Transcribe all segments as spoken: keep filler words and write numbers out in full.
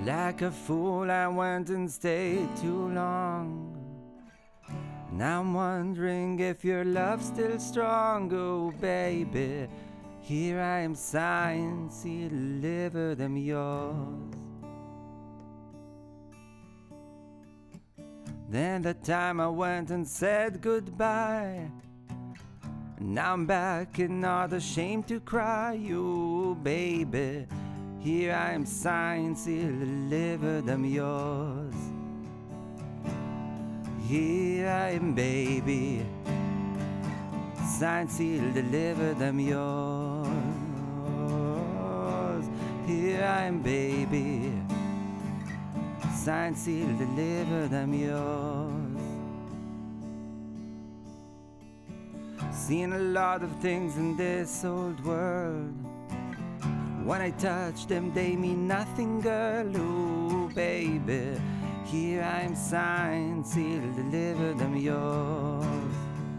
Like a fool I went and stayed too long. Now I'm wondering if your love's still strong. Oh baby, here I am signed, sealed, delivered, I'm yours. Then the time I went and said goodbye, now I'm back and not ashamed to cry. Oh baby, here I am signed, sealed, delivered, I'm yours. Here I am baby, signed, sealed, delivered, I'm yours. Here I am baby, signed, sealed, delivered, I'm yours. Seen a lot of things in this old world. When I touch them they mean nothing, girl. Oh baby, here I am signed, sealed, delivered, I'm yours.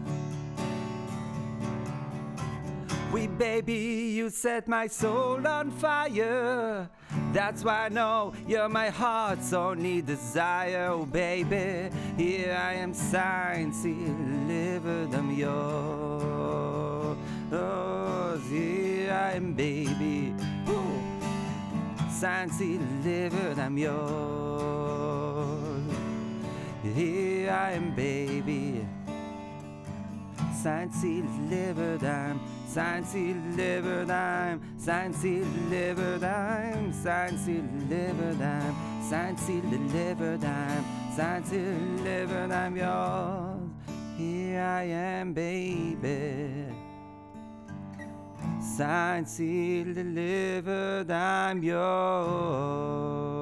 Wee baby, you set my soul on fire. That's why I know you're my heart's only desire. Oh baby, here I am signed, sealed, delivered, I'm yours. Oh, here I am baby, ooh. Signed, sealed, delivered, I'm yours. Here I am baby, signed, sealed, delivered, I'm signed, sealed, delivered, I'm signed, sealed, delivered, I'm signed, sealed, delivered, I'm signed, sealed, delivered, I'm signed, sealed, delivered, I'm yours. Here I am baby, signed, sealed, delivered, I'm yours.